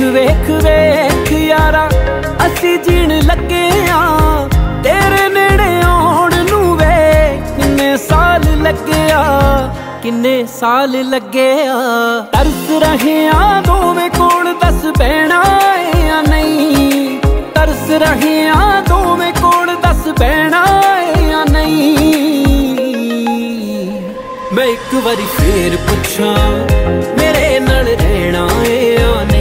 वेख वेख यारा असी जीण लगे आ तेरे नेड़े आउण नू वे किन्ने साल लगे आ किन्ने साल लगे आ तरस रहे आ दोवें कोल दस बैणा है या नहीं तरस रहे आ दोवें कोल दस बैणा है या नहीं मैं एक बारी फेर पुछां मेरे नाल रहना है या